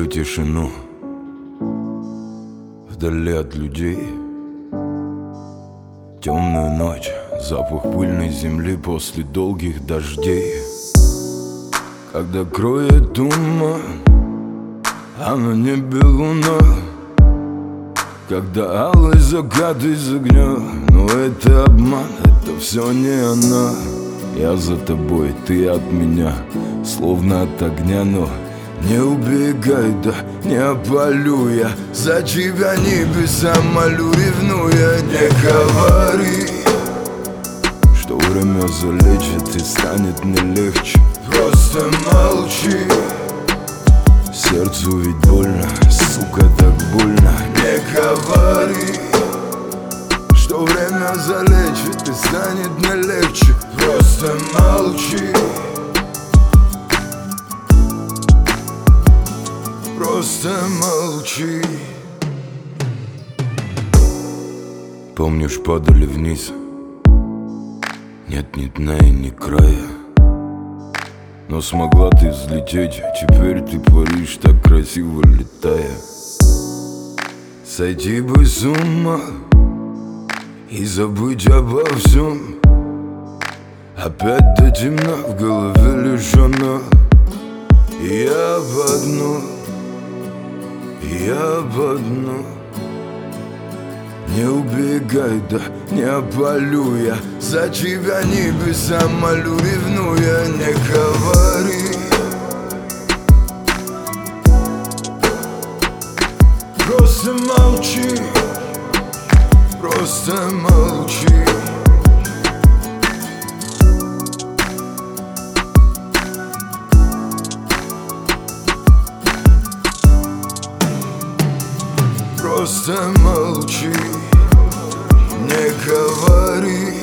тишину, вдали от людей. Темную ночь, запах пыльной земли после долгих дождей. Когда кроет туман, а на небе луна, когда алый закат из огня. Но это обман, это все не она. Я за тобой, ты от меня, словно от огня, но не убегай, да не опалю я за тебя небеса молю, ревнуя. Не говори, что время залечит и станет мне легче. Просто молчи, сердцу ведь больно, сука, так больно. Не говори, что время залечит и станет мне легче. Просто молчи, просто молчи. Помнишь, падали вниз, нет ни дна и ни края. Но смогла ты взлететь, теперь ты паришь, так красиво летая. Сойти бы с ума и забыть обо всем. Опять до темна, в голове лишь она. Я об одном, я об одном. Не убегай, да не опалю я за тебя небеса молю, ревнуя. Не говори, просто молчи, просто молчи. Просто молчи, не говори.